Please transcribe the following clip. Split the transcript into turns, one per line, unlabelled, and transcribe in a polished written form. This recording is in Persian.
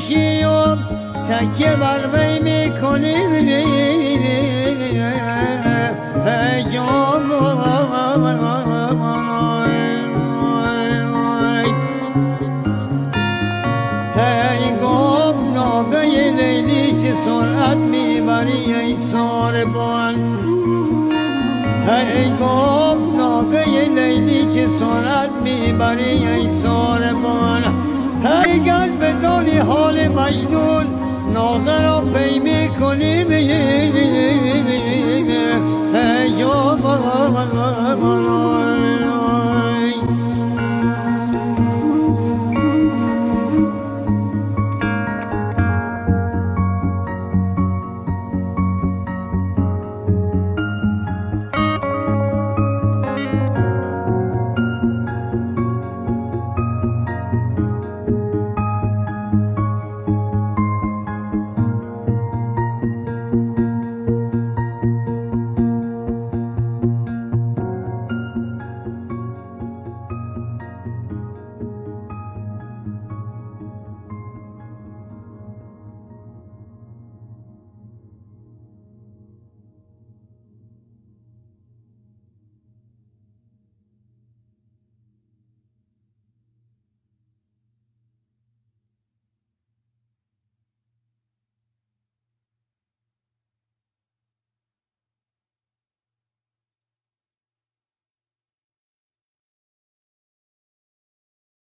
میشی و تکیه بر وی میکنی گفت ناگه لیلی چه سرعت میبری ای ساربان گفت ناگه لیلی چه سرعت میبری ای ساربان گر بدانی حال مجنون ناگه را پی میکنی یا